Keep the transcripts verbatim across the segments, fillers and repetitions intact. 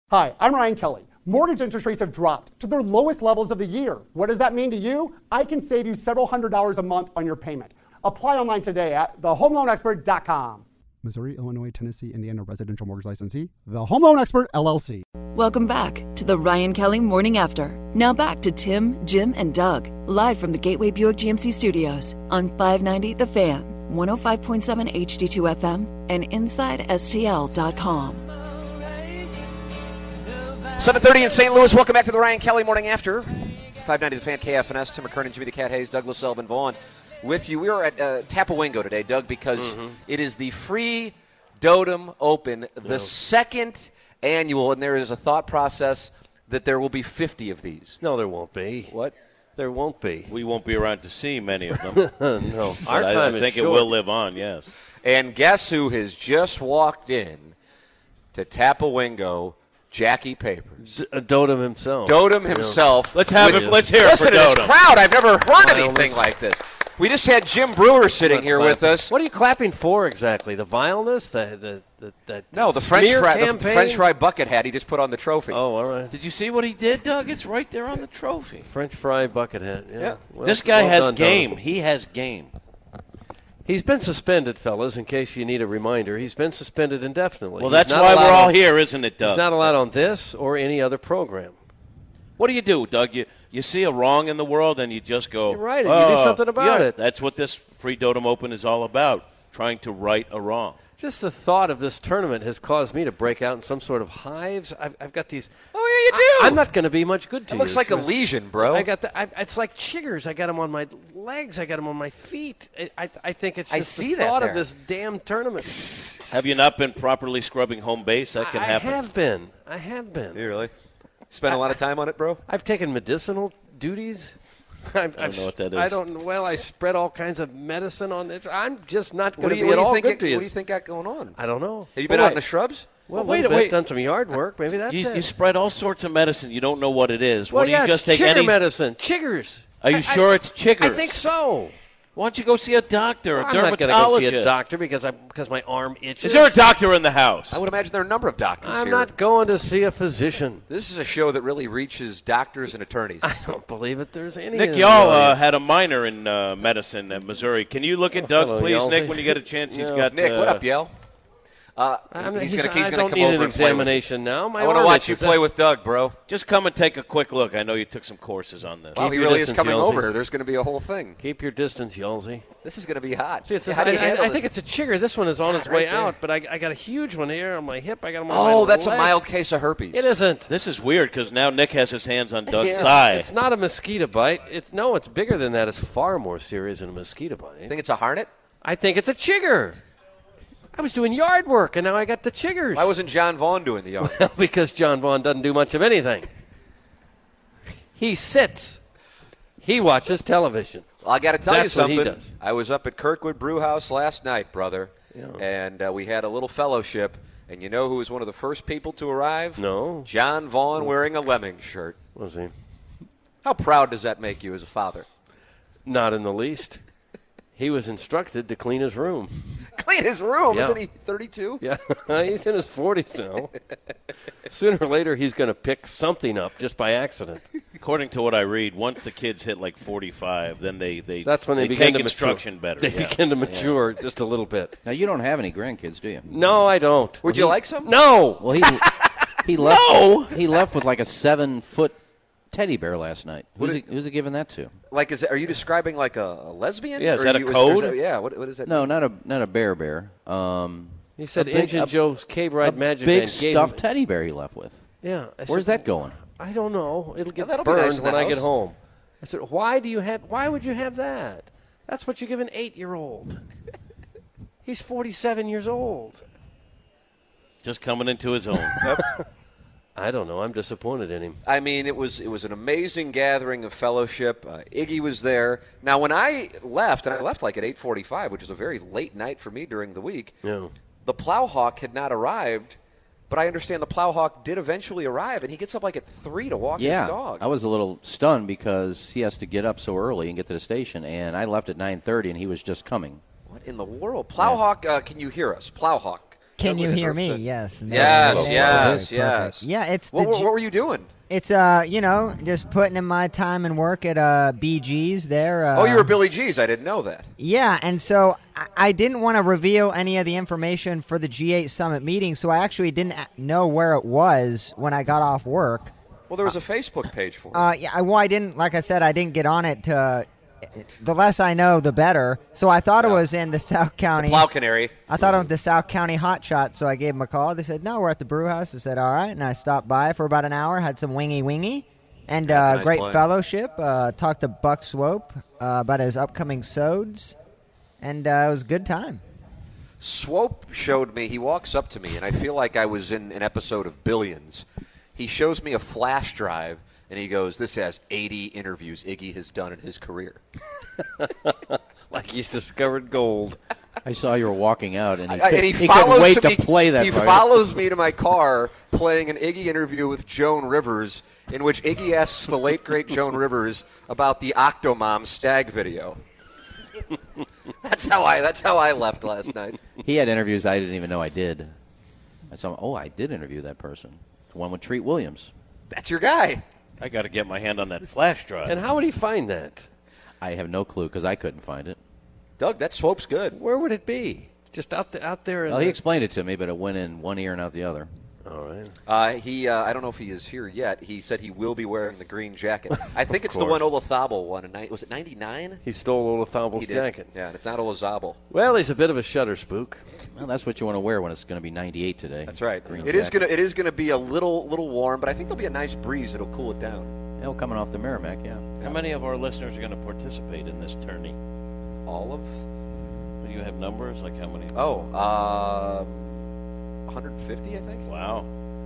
Hi, I'm Ryan Kelly. Mortgage interest rates have dropped to their lowest levels of the year. What does that mean to you? I can save you several hundred dollars a month on your payment. Apply online today at the home loan expert dot com. Missouri, Illinois, Tennessee, Indiana residential mortgage licensee, The Home Loan Expert, L L C. Welcome back to the Ryan Kelly Morning After. Now back to Tim, Jim, and Doug, live from the Gateway Buick G M C studios on five ninety The Fan, one oh five point seven H D two F M, and inside S T L dot com. seven thirty in Saint Louis. Welcome back to the Ryan Kelly Morning After. five ninety The Fan, K F N S, Tim McKernan, Jimmy the Cat Hayes, Douglas Elvin Vaughn with you. We are at uh, Tapawingo today, Doug, because mm-hmm. it is the free Dotem Open, the no. second annual, and there is a thought process that there will be fifty of these. No, there won't be. What? There won't be. We won't be around to see many of them. no. Our I, time I is think short. it will live on, yes. And guess who has just walked in to Tapawingo? Jackie Papers. D- uh, Dotem himself. Dotem himself. Let's have it. Let's hear Listen it for to Dotem. this crowd. I've never heard Wildness. anything like this. We just had Jim Brewer sitting here clapping. with us. What are you clapping for exactly? The vileness? The the the, the No, the French smear fry, the campaign? French fry bucket hat he just put on the trophy. Oh, all right. Did you see what he did, Doug? It's right there on the trophy. French fry bucket hat. Yeah. Yeah. Well, this guy well has done, game. Dotem. He has game. He's been suspended, fellas, in case you need a reminder. He's been suspended indefinitely. Well, He's that's not why we're allowed all on, here, isn't it, Doug? He's not allowed on this or any other program. What do you do, Doug? You you see a wrong in the world, and you just go, You're right, and you do "Oh, something about yeah." it. That's what this free Dotem Open is all about, trying to right a wrong. Just the thought of this tournament has caused me to break out in some sort of hives. I've, I've got these. Oh, yeah, you do. I, I'm not going to be much good to It you. looks like a Chris. lesion, bro. I got the, I, it's like chiggers. I got them on my legs. I got them on my feet. I, I, I think it's I just see the that thought there. of this damn tournament. Have you not been properly scrubbing home base? That can I, happen. I have been. I have been. You really? Spend a lot of time on it, bro? I've taken medicinal duties. I've, I don't know what that is. I don't. Well, I spread all kinds of medicine on it. I'm just not going What to do you, be what at do you all think? good It, to you. what do you think got going on? I don't know. Have you been Well, out in I- the shrubs? Well, Well, wait wait, a- wait. Done some yard work. Maybe that's You, it. you spread all sorts of medicine. You don't know what it is. well, Why yeah, don't you just it's take chigger any? medicine. Chiggers. Are you I- sure I, it's chiggers? I think so. Why don't you go see a doctor, a I'm dermatologist? not going to go see a doctor because I because my arm itches. Is there a doctor in the house? I would imagine there are a number of doctors I'm here. not going to see a physician. This is a show that really reaches doctors and attorneys. I don't believe it. There's any. Nick in the Y'all uh, audience. had a minor in uh, medicine at Missouri. Can you look at Doug, hello, please, Yalsey. Nick, when you get a chance? He's No. got Nick, uh, what up, Yale? Uh, I mean, he's he's- going to he's I gonna don't come need over an and play with you. examination now. My I want to arm watch you itches. play with Doug, bro. Just come and take a quick look. I know you took some courses on this. Wow, Keep he your really is distance, coming Yelsey. over. There's going to be a whole thing. Keep your distance, Yalsey. This is going to be hot. See, it's See, a, how do you I, handle I, I this? think it's a chigger. This one is on its Right way there. out, but I, I got a huge one here on my hip. I got them on Oh, my that's a leg. mild case of herpes. It isn't. This is weird because now Nick has his hands on Doug's Yeah. thigh. It's not a mosquito bite. It's no, it's bigger than that. It's far more serious than a mosquito I bite. think it's a harnett. I think it's a chigger. I was doing yard work, and now I got the chiggers. Why wasn't John Vaughn doing the yard? Because John Vaughn doesn't do much of anything. He sits. He watches television. Well, I got to tell That's you what he something. does. I was up at Kirkwood Brew House last night, brother, Yeah. and uh, we had a little fellowship. And you know who was one of the first people to arrive? No. John Vaughn wearing a Lemming shirt. Was he? How proud does that make you as a father? Not in the least. He was instructed to clean his room. Clean his room. Yeah. Isn't he thirty-two? Yeah, he's in his forties now. Sooner or later, he's going to pick something up just by accident. According to what I read, once the kids hit like forty-five, then they, they, That's when they, begin take to instruction mature. better. They yeah. begin to mature just a little bit. Now, you don't have any grandkids, do you? No, I don't. Would you like some? No. Well, he he left. No! He left with like a seven-foot teddy bear last night. Who's, What he, who's he giving that to? Like, is it, are you describing like a, a lesbian? Yeah, is Or that are a you, is- code? is that- yeah, what, what is that? No, not a not a bear bear. Um, He said a big- Engine a- Joe's Cave Ride a Magic big Man gave stuffed him- teddy bear he left with. Yeah. I Where's said, that going? I don't know. It'll get that'll be burned nice in the when I get house. home. I said, why do you have? Why would you have that? That's what you give an eight-year-old. He's forty-seven years old. Just coming into his own. I don't know. I'm disappointed in him. I mean, it was it was an amazing gathering of fellowship. Uh, Iggy was there. Now, when I left, and I left like at eight forty-five, which is a very late night for me during the week, Yeah. the Plowhawk had not arrived, but I understand the Plowhawk did eventually arrive, and he gets up like at three to walk Yeah, his dog. I was a little stunned because he has to get up so early and get to the station, and I left at nine thirty, and he was just coming. What in the world? Plowhawk, uh, can you hear us? Plowhawk, Can Doug you was hear at me? Earth Yes. Yes, Perfect. yes, Perfect. yes. Yeah, it's What, the what, G- what were you doing? It's uh, you know, just putting in my time and work at uh B G's there. Uh, Oh, you were Billy G's. I didn't know that. Yeah, and so I, I didn't want to reveal any of the information for the G eight Summit meeting, so I actually didn't know where it was when I got off work. Well, there was a Facebook page for it. Uh, yeah, I- well, I didn't. Like I said, I didn't get on it to. The less I know, the better. So I thought it was in the South County. Plow Canary. I thought it was the South County Hot Shot, so I gave them a call. They said, no, we're at the brew house. I said, all right. And I stopped by for about an hour, had some wingy wingy, and That's a uh, nice great play. fellowship. Uh, talked to Buck Swope uh, about his upcoming sods, and uh, it was a good time. Swope showed me, he walks up to me, and I feel like I was in an episode of Billions. He shows me a flash drive, and he goes, this has eighty interviews Iggy has done in his career. Like he's discovered gold. I saw you were walking out, and he, I- could, and he, he follows couldn't wait me, to play that He part. follows me to my car playing an Iggy interview with Joan Rivers, in which Iggy asks the late, great Joan Rivers about the Octomom stag video. That's how I. That's how I left last night. He had interviews I didn't even know I did. I saw, oh, I did interview that person. The one with Treat Williams. That's your guy. I got to get my hand on that flash drive. And how would he find that? I have no clue because I couldn't find it. Doug, that Swope's good. Where would it be? Just out there, out there. In Well, the... he explained it to me, but it went in one ear and out the other. All right. Uh, he, uh, I don't know if he is here yet. He said he will be wearing the green jacket. I think it's the course. one Olazabal won. In, ni- was it ninety-nine? He stole Olazabal He did. jacket. Yeah, and it's not Olazabal. Well, he's a bit of a shutter spook. Well, that's what you want to wear when it's going to be ninety-eight today. That's right. Green It is jacket. gonna. It is gonna be a little, little warm, but I think there'll be a nice breeze. It'll cool it down. Oh, coming off the Merrimack, yeah. How many of our listeners are going to participate in this tourney? All of. Do you have numbers? Like how many? Oh, um, one hundred fifty, I think. Wow.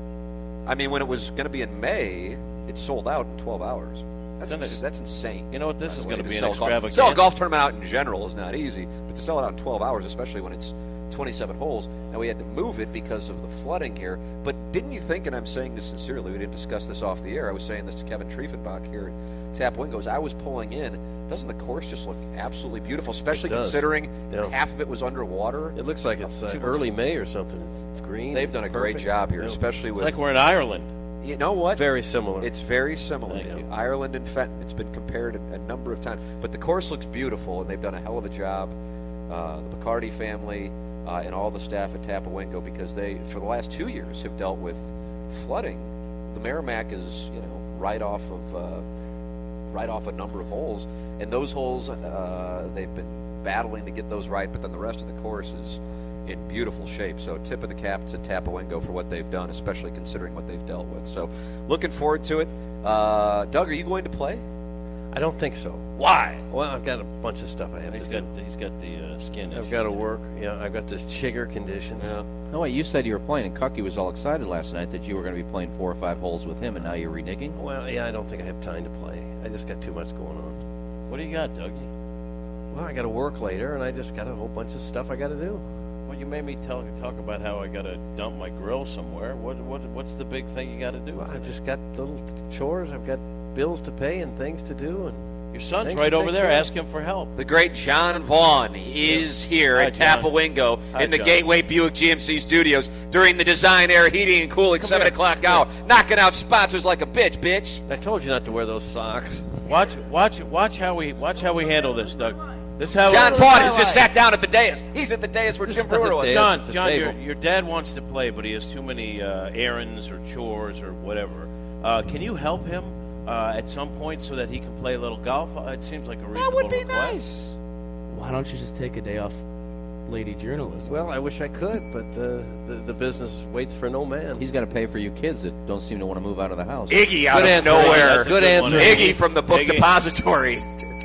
I mean, when it was going to be in May, it sold out in twelve hours. That's Isn't it- ins- that's insane. You know what? This by is the going way, to be an sell a golf- extravagant. Sell a golf tournament out in general is not easy, but to sell it out in twelve hours, especially when it's twenty-seven holes. Now, we had to move it because of the flooding here. But didn't you think, and I'm saying this sincerely, we didn't discuss this off the air, I was saying this to Kevin Triefenbach here at Tap Wingos, I was pulling in. Doesn't the course just look absolutely beautiful, especially It does. considering Yeah. half of it was underwater? It looks like it's uh, Two months early May or something. It's, it's green. They've done a great Perfect. job here, Yeah. especially It's with... like we're in Ireland. You know what? Very similar. It's very similar. Thank you. Ireland and Fenton. It's been compared a, a number of times. But the course looks beautiful, and they've done a hell of a job. Uh, the Picardi family uh, and all the staff at Tapawingo, because they, for the last two years, have dealt with flooding. The Merrimack is, you know, right off of uh, right off a number of holes, and those holes uh, they've been battling to get those right. But then the rest of the course is in beautiful shape. So tip of the cap to Tapawingo for what they've done, especially considering what they've dealt with. So looking forward to it. Uh, Doug, are you going to play? I don't think so. Why? Well, I've got a bunch of stuff I have He's to got do. he's got the uh, skin. I've issue, got to too. work. Yeah, I've got this chigger condition. Yeah. No, wait, you said you were playing, and Cucky was all excited last night that you were going to be playing four or five holes with him, and now you're reneging? Well, yeah, I don't think I have time to play. I just got too much going on. What do you got, Dougie? Well, I got to work later, and I just got a whole bunch of stuff I got to do. Well, you made me tell, talk about how I got to dump my grill somewhere. What what what's the big thing you got to do? Well, I've just got little chores. I've got bills to pay and things to do, and Your son's things right to over take there. care of. Ask him for help. The great John Vaughn is here Hi, at John. Tapawingo Hi, in the John. Gateway Buick G M C studios during the Design Air Heating and Cooling seven here. o'clock hour, knocking out sponsors like a bitch, bitch. I told you not to wear those socks. Watch watch watch how we watch how we handle this, Doug. This how John we, Vaughn has just sat down at the dais. He's at the dais where This Jim is not Brewer the was. dais. John, It's a John, your, table. your dad wants to play, but he has too many uh, errands or chores or whatever. Uh, can you help him uh, at some point so that he can play a little golf? Uh, it seems like a reasonable That would be request. nice. Why don't you just take a day off lady journalism? Well, I wish I could, but the, the, the business waits for no man. He's got to pay for you kids that don't seem to want to move out of the house. Iggy out Good of answer, nowhere. Iggy. That's a good answer. Iggy from the book Iggy. depository.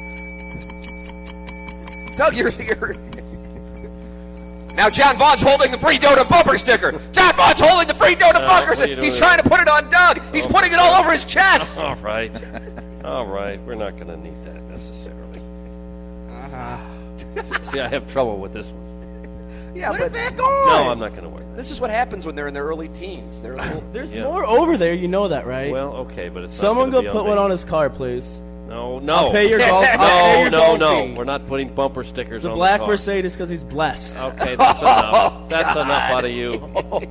Doug, you're here. Now John Vaughn's holding the free Dota bumper sticker. John Vaughn's holding the free Dota Uh, bumper what are sticker. you He's doing? trying to put it on Doug. He's putting it all over his chest. All right. All right. We're not going to need that necessarily. See, I have trouble with this one. Yeah, Put but it back on! No, I'm not going to wear that. this is what happens when they're in their early teens. They're a little, There's Yeah. more over there, you know that, right? Well, okay, but it's Someone not go gonna put be one me. on his car, please. No, no. I'll pay your golf. I'll pay no, your no, golf no. fee. We're not putting bumper stickers It's a on black the car. Mercedes because he's blessed. Okay, that's enough. That's enough out of you.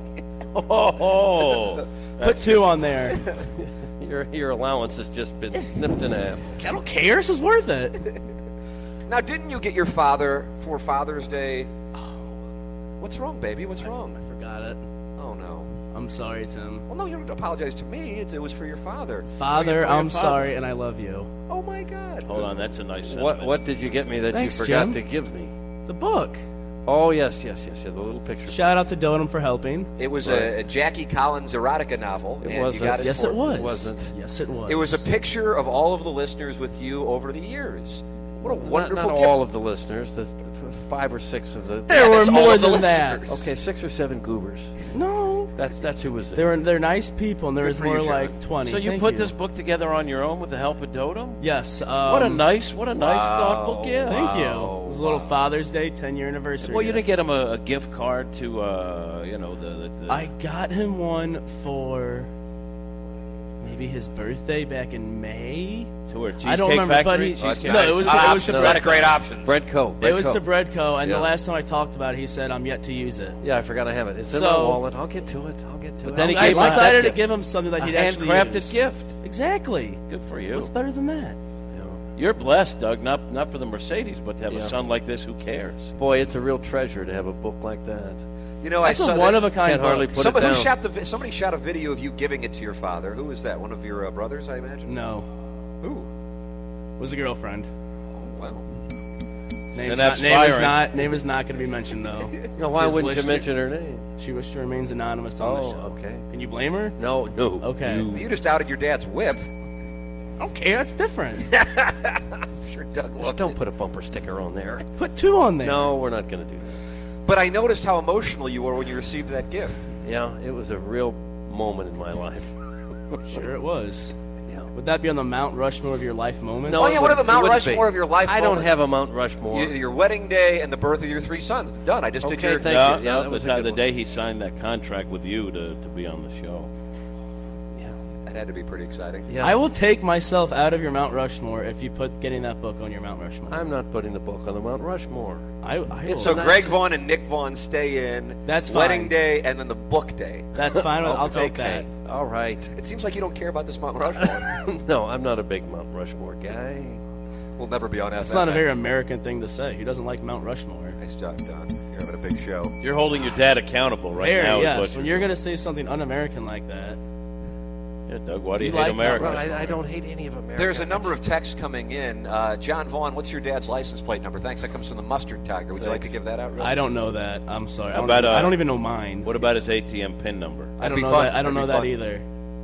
Oh, Put two on there. Your your allowance has just been snipped in half. I don't care. This is worth it. Now, didn't you get your father for Father's Day? What's wrong, baby? What's wrong? I forgot it. Oh, no. I'm sorry, Tim. Well, no, you don't have to apologize to me. It, it was for your father. Father, For your I'm father. sorry, and I love you. Oh, my God. hold on. That's a nice What sentiment. what did you get me that Thanks, you forgot Jim. to give me? The book. Oh yes, yes, yes, yeah. The little picture. Shout out to Dotem for helping. It was a, a Jackie Collins erotica novel. It and you wasn't. got Yes, for- it was. It wasn't. Yes, it was. It was a picture of all of the listeners with you over the years. What a Not, wonderful not gift. all of the listeners. The, the five or six of the. There Yeah, were that's all more of the than that. listeners. Okay, six or seven goobers. No. That's that's who was They there. were they're nice people, and there Good was for you, more John. like twenty. So you Thank put you. this book together on your own with the help of Dotem? Yes. Um, What a nice, what a nice, Wow. thoughtful gift. Thank you. It was a little Father's Day, ten year anniversary. Well, you didn't gift. get him a, a gift card to, uh, you know, the. the, the I got him one for maybe his birthday back in May. to her Cheesecake I don't remember, but Factory? he- Cheesecake no, it was Factory. the- it was the Options. bread- What a great options. Breadco. It was Breadco. the Breadco, and Yeah. the last time I talked about it, he said, "I'm yet to use it." Yeah, I forgot I have it. It's in So- my wallet. I'll get to it. I'll get to But it. then he I'll- I gave us decided that to give him something that a he'd actually handcrafted use. gift. Exactly. Good for you. What's better than that? You're blessed, Doug. Not not for the Mercedes, but to have Yeah. a son like this who cares. Boy, it's a real treasure to have a book like that. You know, That's I a saw one that- of a kind Can't book. hardly put it Somebody, who down. shot the vi- somebody shot a video of you giving it to your father. Who was that? One of your uh, brothers, I imagine. No, Who? was a girlfriend. Oh, well. Name is, So not, that's name is firing. not name is not going to be mentioned though. Now, why She's wouldn't you wished- mention her name? She wished she remains anonymous on the Oh, show. okay. Can you blame her? No, no. Okay. You- You just outed your dad's whip. I don't care. That's different. I'm sure Doug Just loved don't it. put a bumper sticker on there. Put two on there. No, we're not going to do that. But I noticed how emotional you were when you received that gift. Yeah, it was a real moment in my life. Sure it was. Yeah. Would that be on the Mount Rushmore of your life moments? No, Oh, yeah, it what are the wouldn't- Mount it wouldn't Rushmore be. of your life I don't moments? have a Mount Rushmore. You, your wedding day and the birth of your three sons. It's done. I just did Okay, your. thank no, you. Yeah, no, that was the, a time- good the one. day he signed that contract with you to, to be on the show. That had to be pretty exciting. Yeah. I will take myself out of your Mount Rushmore if you put getting that book on your Mount Rushmore. I'm not putting the book on the Mount Rushmore. I, I will. So nice- Greg Vaughn and Nick Vaughn stay in. That's wedding fine. day and then the book day. That's fine. I'll take okay. All right. It seems like you don't care about this Mount Rushmore. No, I'm not a big Mount Rushmore guy. We'll never be on F M. that. It's not a very American thing to say. Who doesn't like Mount Rushmore? Nice job, Don. You're having a big show. You're holding your dad accountable right Very, now. is yes. what When you're going to say something un-American like that, Yeah, Doug, why do you, You hate like America? Mount Well, I, I don't hate any of America. There's a number of texts coming in. Uh, John Vaughn, what's your dad's license plate number? Thanks. That comes from the Mustard Tiger. Would you like to give that out? Really? I don't know that. I'm sorry. I How don't, about, even, uh, I don't even know mine. What about his A T M PIN number? I That'd don't be know fun. that. I don't That'd know be that fun. either.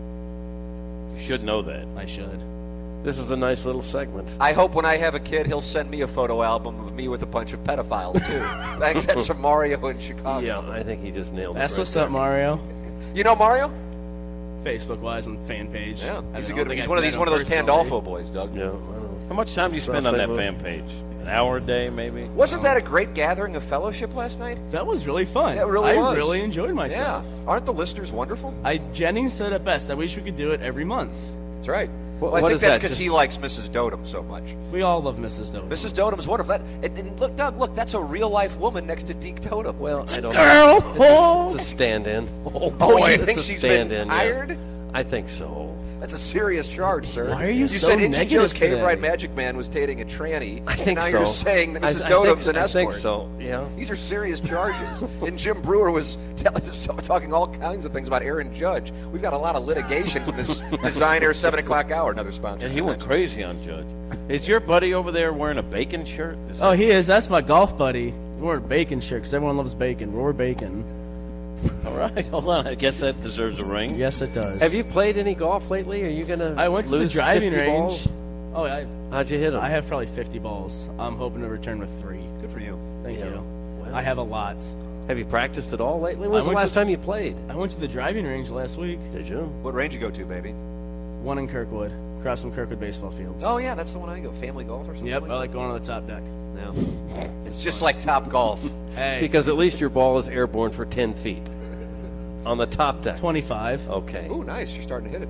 You should know that. I should. This is a nice little segment. I hope when I have a kid, he'll send me a photo album of me with a bunch of pedophiles, too. Thanks. That's from Mario in Chicago. Yeah, I think he just nailed That's it. right what's there. up, Mario. You know Mario? Facebook wise on fan page. Yeah. I He's a don't good think he's I've one of met these him one of those personally. Pandolfo boys, Doug. Yeah, I know. How much time do you spend South on Saint that Louis. fan page? An hour a day, maybe? Wasn't that a great gathering of fellowship last night? That was really fun. That really I was. really enjoyed myself. Yeah. Aren't the listeners wonderful? I Jennings said it best. I wish we could do it every month. That's right. What- well, I what think is that's that? because Just- he likes Missus Dotem so much. We all love Missus Dotem. Missus Dotem's wonderful. That, and, and look, Doug, look, that's a real life woman next to Deke Totem. Well, I don't girl. know. It's a, it's a stand-in. Oh, Oh, boy, you it's think a she's been stand-in, hired? Yes. I think so. That's a serious charge, sir. Why are you You so said Injun negative Joe's Cave today? Ride Magic Man was dating a tranny. I think now so. you're saying that I- Missus I Dotem's think, an I escort. think so, yeah. These are serious charges. And Jim Brewer was tell, talking all kinds of things about Aaron Judge. We've got a lot of litigation from this designer seven o'clock hour, another sponsor. Yeah, he went crazy on Judge. Is your buddy over there wearing a bacon shirt? Is Oh, that- he is. That's my golf buddy. He wore a bacon shirt because everyone loves bacon. Roar bacon. All right, hold on. I guess that deserves a ring. Yes, it does. Have you played any golf lately? Are you going to I went to the lose driving fifty range. balls? Oh, I, How'd you hit them? I have probably fifty balls. I'm hoping to return with three. Good for you. Thank Yeah. you. Well. I have a lot. Have you practiced at all lately? When was I the went last to- time you played? I went to the driving range last week. Did you? What range you go to, baby? One in Kirkwood, across from Kirkwood baseball fields. Oh, yeah, that's the one I go. Family golf or something? Yep, like I like going on the top deck. that? Yeah. It's just like Top Golf. Hey, Because at least your ball is airborne for ten feet. On the top deck. twenty-five. Okay. Ooh, nice. You're starting to hit it.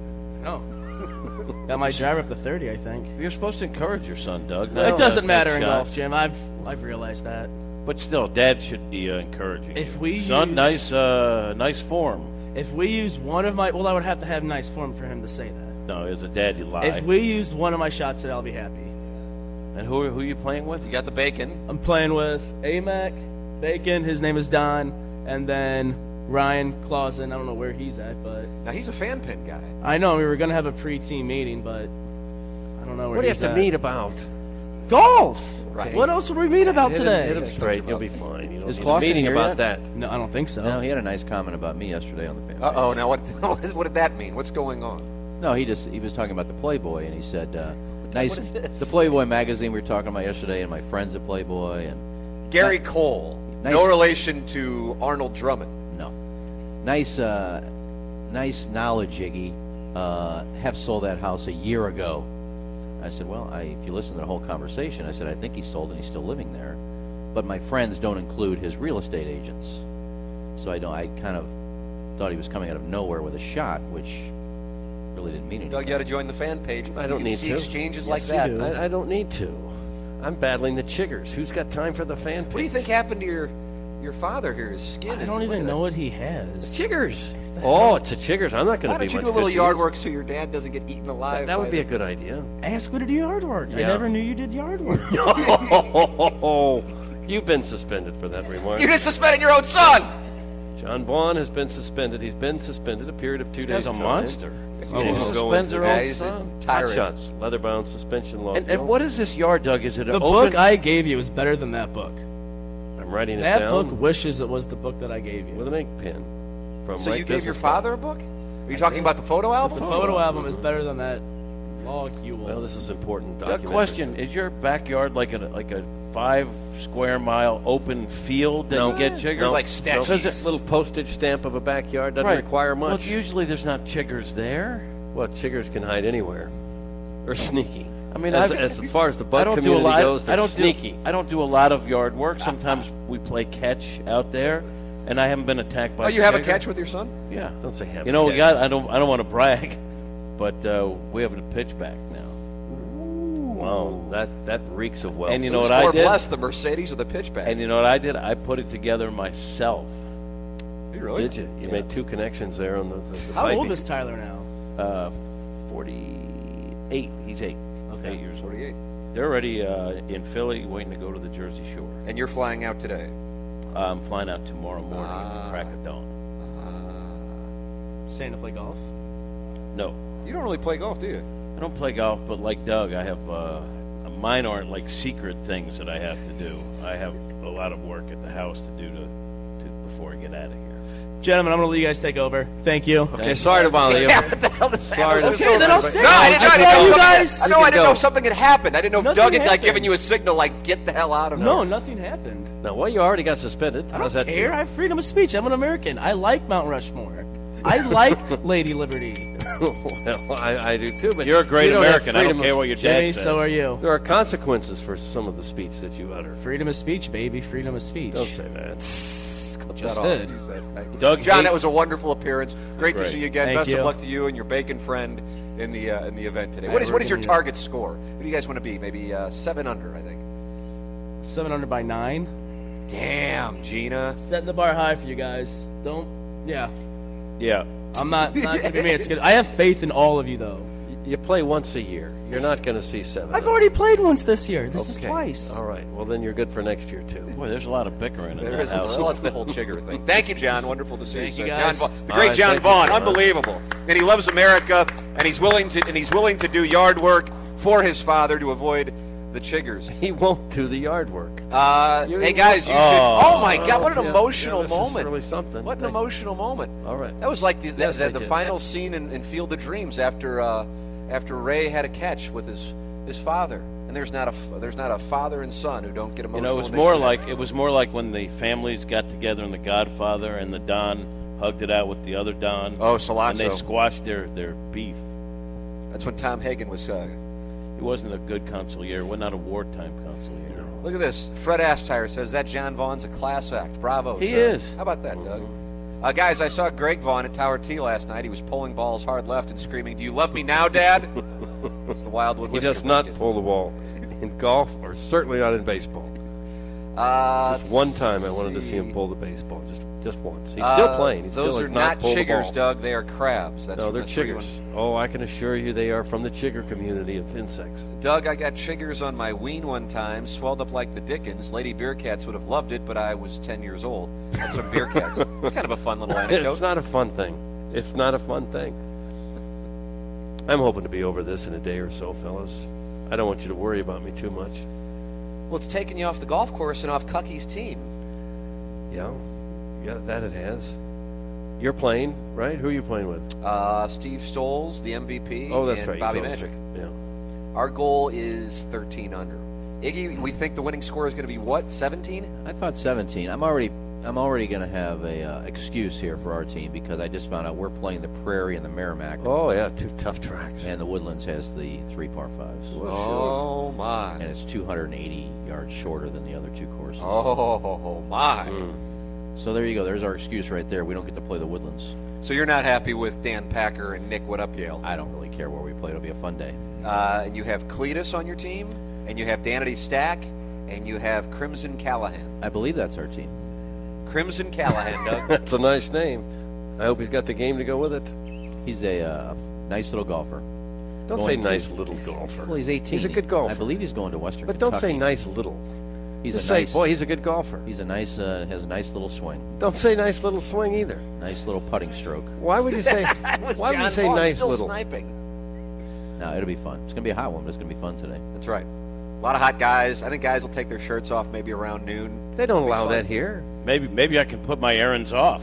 No. Got my driver up to thirty, I think. You're supposed to encourage your son, Doug. It doesn't matter in shot. golf, Jim. I've I've realized that. But still, Dad should be uh, encouraging. If you. we son, use- nice, uh, nice form. If we used one of my, well, I would have to have nice form for him to say that. No, as a dad, you lie. If we used one of my shots today, I'll be happy. And who who are you playing with? You got the bacon. I'm playing with A-Mac, Bacon, his name is Don, and then Ryan Clausen. I don't know where he's at, but Now, he's a fan pin guy. I know we were going to have a pre-team meeting, but I don't know where What do you he's have to at. meet about? Golf! Right. What else would we meet about Hit today? Him, hit him straight. You'll be fine. You don't Is need a Clausen meeting here about yet? that. No, I don't think so. No, he had a nice comment about me yesterday on the fan. Uh-oh, now what, what did that mean? What's going on? No, he just he was talking about the Playboy, and he said, uh, "Nice." What is this? The Playboy magazine we were talking about yesterday, and my friends at Playboy, and Gary Cole. Nice. No relation to Arnold Drummond. no, nice, uh, nice knowledge, Iggy. Uh, Hef sold that house a year ago. I said, well, I, if you listen to the whole conversation, I said, I think he sold and he's still living there. But my friends don't include his real estate agents. So I don't. I kind of thought he was coming out of nowhere with a shot, which really didn't mean anything. Doug, you got to join the fan page. I don't you can need see to. exchanges Yes, like you that. do. What I, I don't need to. I'm battling the chiggers. Who's got time for the fan page? do you think happened to your your father here? His skin. I don't Look even at know that. what he has. Chiggers. Oh, it's a chiggers. I'm not going Why to be don't you much do a little good yard use. work so your dad doesn't get eaten alive? That, that by would be a the- good idea. Ask me to do yard work. I Yeah. never knew you did yard work. Oh, you've been suspended for that remark. You just suspended your own son. John Vaughn has been suspended. He's been suspended a period of two This days. guy's a of time. monster. Oh, He well. suspends her Yeah, own he's a son. Hot tyrant. shots, leather-bound suspension law. And, and what is this yard, Doug? Is it The an book open? I gave you is better than that book. I'm writing it That down book wishes it was the book that I gave you. with an ink pen. From So Right you gave your Business father a book? Are you talking about the photo album? The photo album is better than that log you will. Well, this is important. Doug, documentary. question: is your backyard like a like a five square mile open field that No. you get chiggers? They're like No, statues. it's a little postage stamp of a backyard doesn't Right. require much. Well, usually there's not chiggers there. Well, chiggers can hide anywhere. Or sneaky. I mean, as, I've- as far as the I bug don't do a community lot. goes, they're I don't sneaky. do. I don't do a lot of yard work. Sometimes we play catch out there, and I haven't been attacked by. Oh, you have a chigger. catch with your son? Yeah. Don't say have You a know, we catch. got. I don't. I don't want to brag, but uh, we have a pitch back now. Wow, that, that reeks of wealth. And you know Who's what I more did? blessed, the Mercedes or the pitchback? And you know what I did? I put it together myself. you really? Did you? You made two connections there on the, the, the How old piping. is Tyler now? Uh, forty-eight. He's eight. Okay. Eight years old. forty-eight. They're already uh, in Philly, waiting to go to the Jersey Shore. And you're flying out today? I'm flying out tomorrow morning at Ah. the crack of dawn. Staying to play golf? No, You don't really play golf, do you? I don't play golf, but like Doug, I have. Uh, mine aren't like secret things that I have to do. I have a lot of work at the house to do to, to before I get out of here. Gentlemen, I'm going to let you guys take over. Thank you. Okay, sorry to bother you. Yeah, what the hell does that Sorry to- was Okay, then I'll over. stay. No, I didn't know. I didn't I know thought you something. guys- I know. You I can didn't know go. something had happened. I didn't know if Nothing Doug had like happened. given you a signal, like get the hell out of here. No, nothing happened. Now, well, you already got suspended. I How's don't that care. I have freedom of speech. I'm an American. I like Mount Rushmore. I like Lady Liberty. well, I, I do too, but You're a great you don't have American. I don't freedom care of- what your Jimmy, dad says. so are you. There are consequences for some of the speech that you utter. Freedom of speech, baby. Freedom of speech. Don't say that. Just That did. off. Use that. Thank you. Doug, John, hate- that was a wonderful appearance. Great, to Great. see you again. Thank Best you. of luck to you and your bacon friend in the uh, in the event today. All What right, is we're what is your gonna- target score? What do you guys want to be? Maybe uh, seven under, I think. seven under by nine. Damn, Gina. Setting the bar high for you guys. Don't. Yeah. Yeah. I'm not. It's not going to be me. It's good. I have faith in all of you, though. You play once a year. You're not going to see seven. I've already played once this year. This is Okay. twice. All right. Well, then you're good for next year, too. Boy, there's a lot of bickering in There that is a, house. well, that's the whole chigger thing. Thank you, John. Wonderful to see Thank you. you, sir. guys. John Vaughn, the All great right, John thank you, Vaughn, John. unbelievable. And he loves America, and he's willing to and he's willing to do yard work for his father to avoid the chiggers. He won't do the yard work. Uh, You- hey guys, you should. Oh. Oh my God, what an Yeah, emotional yeah, this is moment! really something. What an Thank- emotional moment! All right. That was like the the, Yes, the, I the did. final scene in, in Field of Dreams after uh, after Ray had a catch with his his father. And there's not a f- there's not a father and son who don't get You emotional. know, it was when they more see that. like it was more like when the families got together and the Godfather and the Don hugged it out with the other Don. Oh, And they Sollozzo. squashed their, their beef. That's when Tom Hagen was. Uh, He wasn't a good consigliere. Well, not a wartime consigliere. look at this. Fred Ashtire says that John Vaughn's a class act. Bravo. He sir. is. How about that, Doug? Uh, guys, I saw Greg Vaughn at Tower T last night. He was pulling balls hard left and screaming, "Do you love me now, Dad?" It's the Wildwood He Whisker does not biscuit. pull the ball in golf, or certainly not in baseball. Uh, Just one time I wanted to see him pull the baseball. Just just once. He's still Uh, playing. He those still are has not pulled the chiggers, ball. Doug. They are crabs. That's No, from they're the three chiggers. one- Oh, I can assure you they are from the chigger community of insects. Doug, I got chiggers on my ween one time, swelled up like the Dickens. Lady Beer Cats would have loved it, but I was ten years old. That's from Beer Cats. It's kind of a fun little anecdote. It's not a fun thing. It's not a fun thing. I'm hoping to be over this in a day or so, fellas. I don't want you to worry about me too much. Well, it's taking you off the golf course and off Cucky's team. Yeah, yeah, that it has. You're playing, right? Who are you playing with? Uh, Steve Stolz, the M V P, Oh, that's and right. you Bobby told us. Magic. Yeah. Our goal is thirteen under. Iggy, we think the winning score is going to be what, seventeen? I thought seventeen. I'm already I'm already going to have a uh, excuse here for our team because I just found out we're playing the Prairie and the Merrimack, Oh, yeah, two tough tracks. and the Woodlands has the three par fives, Oh, my. and it's two hundred eighty yards shorter than the other two courses. Oh, my. So there you go. There's our excuse right there. We don't get to play the Woodlands. So you're not happy with Dan Packer and Nick What Up Yale? I don't really care where we play. It'll be a fun day. Uh, and you have Cletus on your team, and you have Danity Stack, and you have Crimson Callahan. I believe that's our team. Crimson Callahan, Doug. That's a nice name. I hope he's got the game to go with it. He's a uh, nice little golfer. Don't Going say to- nice little golfer. Well, he's eighteen. He's a good golfer. I believe he's going to Western But don't say Kentucky. nice little. He's Just a say, nice, boy, he's a good golfer. He's a nice, uh, has a nice little swing, Don't say nice little swing either. nice little putting stroke. Why would you say? Was why would John you say Vaughn nice still little? sniping? No, it'll be fun. It's gonna be a hot one, but it's gonna be fun today. That's right. A lot of hot guys. I think guys will take their shirts off maybe around noon. They don't It'll be allow fun. that here. Maybe maybe I can put my errands off.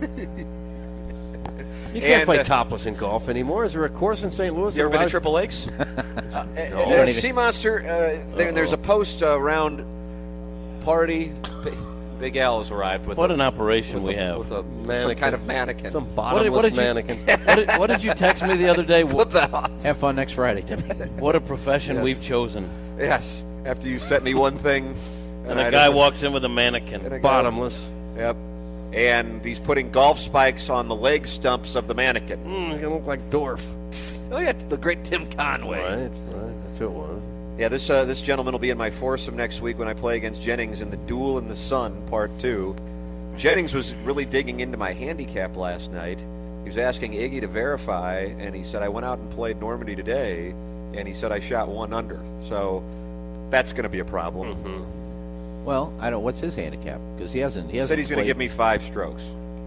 You can't And, play uh, topless in golf anymore. Is there a course in Saint Louis? You ever that been to allows- Triple Lakes? uh, don't uh, even- Sea Monster, uh, there, there's a post uh, around party. Big, Big Al has arrived with What a, an operation with we a, have. with a, some Mannequin. kind of mannequin. Some What bottomless did, what did you, mannequin. what, did, what did you text me the other day? Clip What, that off. Have fun next Friday, Tim. what a profession Yes. we've chosen. Yes. After you sent me one thing, And I a guy didn't- walks in with a mannequin. and a guy- Bottomless. Yep. And he's putting golf spikes on the leg stumps of the mannequin. Mm, he's gonna look like Dorf. Oh yeah, the great Tim Conway. Right, right. That's who it was. Yeah, this uh, this gentleman will be in my foursome next week when I play against Jennings in the Duel in the Sun Part Two. Jennings was really digging into my handicap last night. He was asking Iggy to verify, and he said I went out and played Normandy today, and he said I shot one under. So that's going to be a problem. Mm-hmm. Well, I don't. What's his handicap? Because he hasn't. He He hasn't said he's going to played- give me five strokes.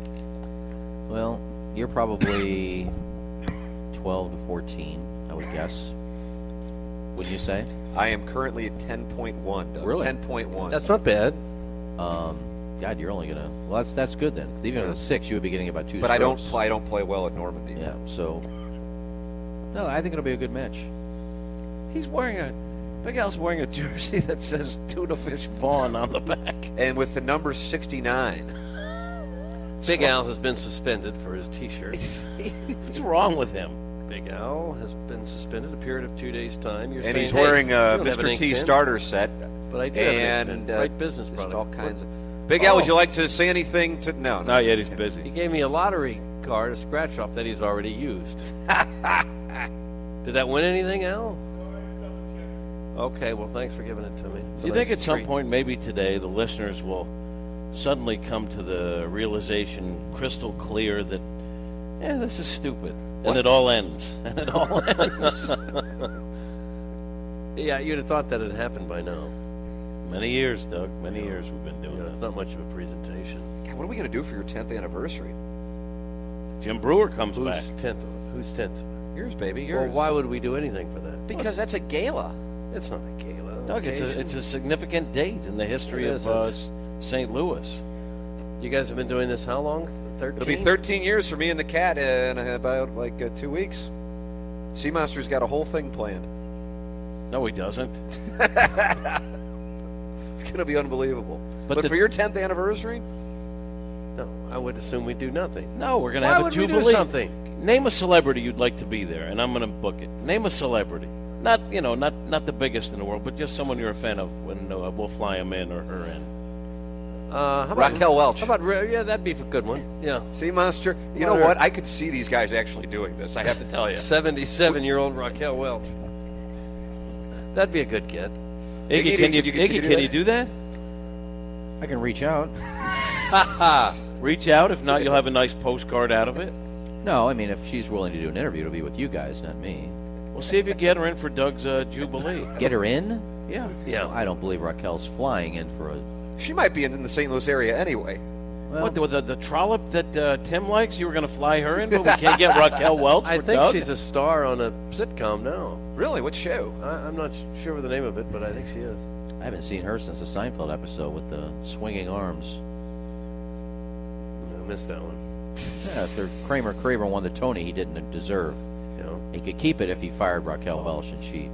Well, you're probably twelve to fourteen, I would guess. Wouldn't you say? I am currently at ten point one. Doug. Really? ten point one. That's not bad. Um, God, you're only gonna. Well, that's that's good then. Because even at a six, you would be getting about two. But I don't strokes. play. I don't play well at Normandy. Yeah. So. No, I think it'll be a good match. He's wearing a Big Al's wearing a jersey that says Tuna Fish Vaughn on the back. And with the number sixty-nine. Big Al has been suspended for his T-shirt. What's wrong with him? Big Al has been suspended a period of two days' time. You're And saying, he's hey, wearing you a don't have an Mister ink T pen? starter set. But I do have an ink And pen. uh, Right business just product. all kinds of. Big Al, would you like to say anything to? No, no. Not yet. He's He busy. gave me a lottery card, a scratch off that he's already used. Did that win anything, Al? Okay, well, thanks for giving it to me. It's a Do you think nice at some treat. point, maybe today, the listeners will suddenly come to the realization, crystal clear, that, yeah, this is stupid, and it all ends, and it all ends. Yeah, you'd have thought that had happened by now. Many years, Doug. Many years we've been doing You know, it's that. not much of a presentation. God, what are we going to do for your tenth anniversary? Jim Brewer comes Who's back. tenth? Who's tenth? Yours, baby. Well, Yours. why would we do anything for that? Because that's a gala. It's not a gala. Doug, it's a, occasion. it's a significant date in the history It of is, uh, it's- Saint Louis. You guys have been doing this how long? Thirteen. It'll be thirteen years for me and the cat in about like uh, two weeks. Sea Monster's got a whole thing planned. No, he doesn't. It's going to be unbelievable. But, But the- for your tenth anniversary, No, I would assume we do nothing. No, we're going to Why have a would we do jubilee. something? Name a celebrity you'd like to be there, and I'm going to book it. Name a celebrity. Not, you know, not not the biggest in the world, but just someone you're a fan of. When uh, we'll fly him in or her in. Uh, how about Raquel Welch. How about Ra- yeah, that'd be a good one. Yeah, See, Monster? You know Wonder- what? I could see these guys actually doing this, I have to tell you. seventy-seven-year-old Raquel Welch. That'd be a good get. Iggy, Iggy, can you, could you- Iggy, could you do can that? you do that? I can reach out. Reach out. If not, you'll have a nice postcard out of it. No, I mean, if she's willing to do an interview, it'll be with you guys, not me. We'll see if you get her in for Doug's uh, Jubilee. Get her in? Yeah. Yeah. I don't believe Raquel's flying in for a. She might be in the Saint Louis area anyway. Well, What, the, the, the trollop that uh, Tim likes, you were going to fly her in, but we can't get Raquel Welch for I think Doug? she's a star on a sitcom now. Really? What show? I, I'm not sure of the name of it, but I think she is. I haven't seen her since the Seinfeld episode with the swinging arms. I missed that one. Yeah, if Kramer Kramer won the Tony, he didn't deserve. You know, He could keep it if he fired Raquel Welch, and she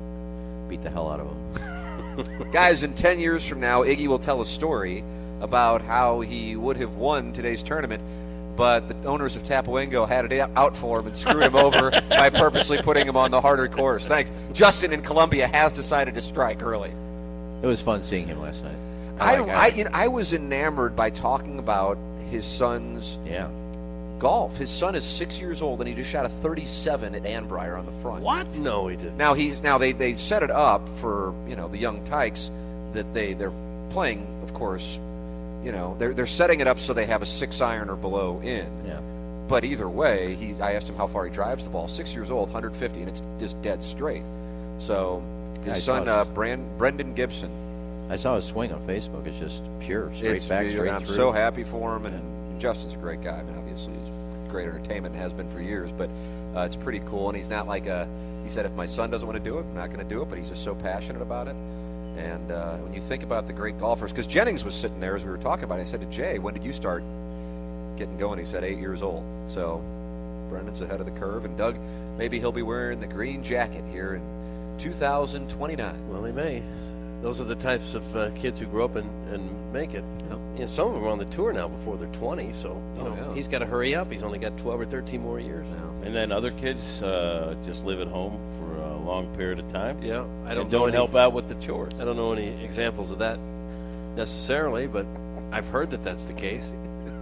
beat the hell out of him. Guys, in ten years from now, Iggy will tell a story about how he would have won today's tournament, but the owners of Tapawango had it out for him and screwed him over by purposely putting him on the harder course. Thanks. Justin in Columbia has decided to strike early. It was fun seeing him last night. I, Oh, my I, God. you know, I was enamored by talking about his son's Yeah. golf. His son is six years old, and he just shot a thirty-seven at Annbriar on the front. what? No, he didn't. Now he's now they, they set it up for you know the young tykes that they they're playing. Of course, you know they're they're setting it up so they have a six iron or below in. Yeah. But either way, he I asked him how far he drives the ball. Six years old, one hundred fifty, and it's just dead straight. So his I son, saw uh, his- Brand, Brendan Gibson. I saw his swing on Facebook. It's just pure, straight It's- back, and straight I'm through. so happy for him, and, and Justin's a great guy. I mean, obviously, he's great entertainment and has been for years. But uh, it's pretty cool, and he's not like a. He said, if my son doesn't want to do it, I'm not going to do it. But he's just so passionate about it. And uh, when you think about the great golfers, because Jennings was sitting there as we were talking about it, I said to Jay, when did you start getting going? He said eight years old. So Brendan's ahead of the curve, and Doug, maybe he'll be wearing the green jacket here in two thousand twenty-nine. Well, he may. Those are the types of uh, kids who grow up and, and make it. Yep. You know, some of them are on the tour now before they're twenty, so you Oh, know yeah. he's got to hurry up. He's only got twelve or thirteen more years. And then other kids uh, just live at home for a long period of time. Yeah, I don't and know don't any, help out with the chores. I don't know any examples of that necessarily, but I've heard that that's the case.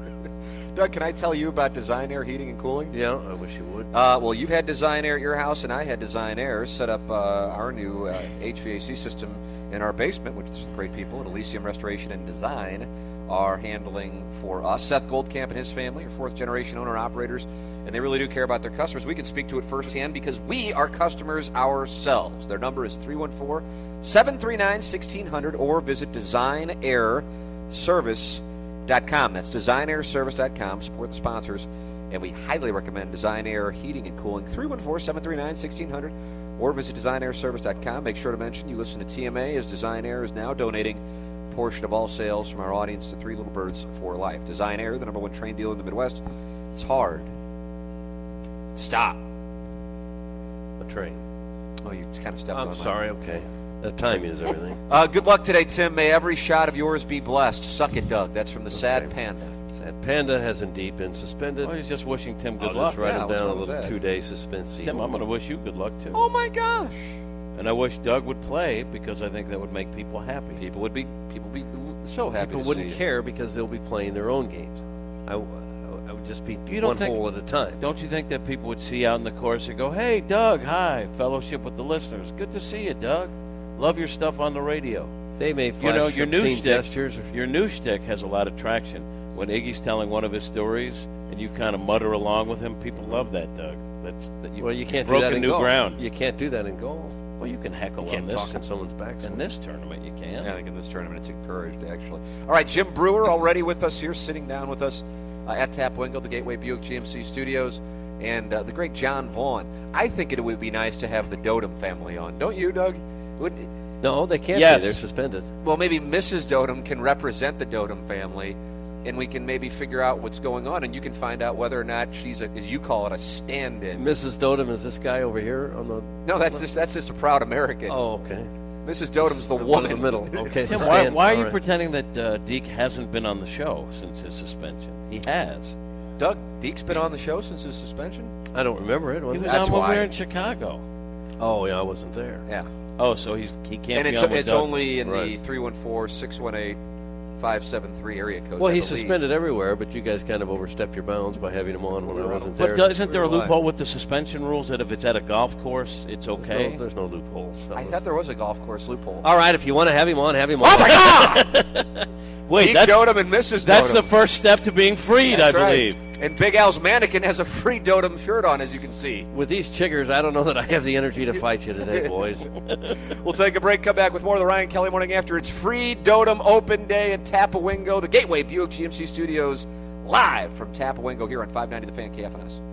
Doug, can I tell you about Design Air Heating and Cooling? Yeah, I wish you would. Uh, well, you've had Design Air at your house, and I had Design Air set up uh, our new uh, H V A C system in our basement, which is great people at Elysium Restoration and Design are handling for us. Seth Goldcamp and his family are fourth-generation owner-operators, and they really do care about their customers. We can speak to it firsthand because we are customers ourselves. Their number is three one four, seven three nine, one six zero zero or visit design air service dot com. That's design air service dot com. Support the sponsors, and we highly recommend Design Air Heating and Cooling. three one four, seven three nine, one six zero zero or visit design air service dot com. Make sure to mention you listen to T M A as Design Air is now donating a portion of all sales from our audience to Three Little Birds for Life. Design Air, the number one train dealer in the Midwest. It's hard. Stop. A train. Oh, you kind of stepped on I'm mine. sorry. Okay, that timing is everything. Uh, good luck today, Tim. May every shot of yours be blessed. Suck it, Doug. That's from the Sad Okay. Panda. Sad Panda has indeed been suspended. Oh, he's just wishing Tim good I'll luck. just write Yeah, him what's down a wrong with little that? two-day suspense. Tim, I'm going to wish you good luck, too. Oh my gosh. And I wish Doug would play because I think that would make people happy. People would be people would be so happy People to wouldn't see care because they'll be playing their own games. I, I would just be You don't one think- hole at a time. Don't you think that people would see out in the course and go, hey, Doug, hi, fellowship with the listeners. Good to see you, Doug. Love your stuff on the radio. They may You flash know, your new obscene shtick, gestures. your new shtick has a lot of traction. When Iggy's telling one of his stories and you kind of mutter along with him, people love that, Doug. That's that you, Well, you can't do broken that in new golf. ground. You can't do that in golf. Well, you can heckle You on can't this. talk in someone's backswing. In this tournament, you can. Yeah, I think in this tournament it's encouraged, actually. All right, Jim Brewer already with us here, sitting down with us uh, at Tapwingle, the Gateway Buick G M C studios, and uh, the great John Vaughn. I think it would be nice to have the Dotem family on. Don't you, Doug? Would, No, they can't Yes. be. They're suspended. well, maybe Missus Dotem can represent the Dotem family, and we can maybe figure out what's going on, and you can find out whether or not she's, a, as you call it, a stand-in. Missus Dotem is this guy over here on the. No, that's just that's just a proud American. Oh, okay. Missus Dotem's the one woman. in the middle. Okay. Tim, why, stand. why are All you right. pretending that uh, Deke hasn't been on the show since his suspension? He has. Doug, Deke's been on the show since his suspension? I don't remember it. He Was was it? That's on when we why. were in Chicago. Oh, yeah, I wasn't there. Yeah. Oh, so he's he can't And be it's on with it's Doug. only in the Right. three one four, six one eight, five seven three area codes. Well, I he's believe. suspended everywhere, but you guys kind of overstepped your bounds by having him on when I wasn't there. But isn't there a Why? loophole with the suspension rules that if it's at a golf course, it's There's okay? no, there's no loopholes. I thought there was a golf course loophole. All right, if you want to have him on, have him on. Oh my God! Wait, Pete that's, Dotem and Missus that's Dotem. the first step to being freed, That's I right. believe. And Big Al's mannequin has a free Dotem shirt on, as you can see. With these chiggers, I don't know that I have the energy to fight you today, boys. We'll take a break, come back with more of the Ryan Kelly Morning After. It's free Dotem Open Day at Tapawingo, the Gateway Buick G M C Studios, live from Tapawingo here on five ninety The Fan K F N S.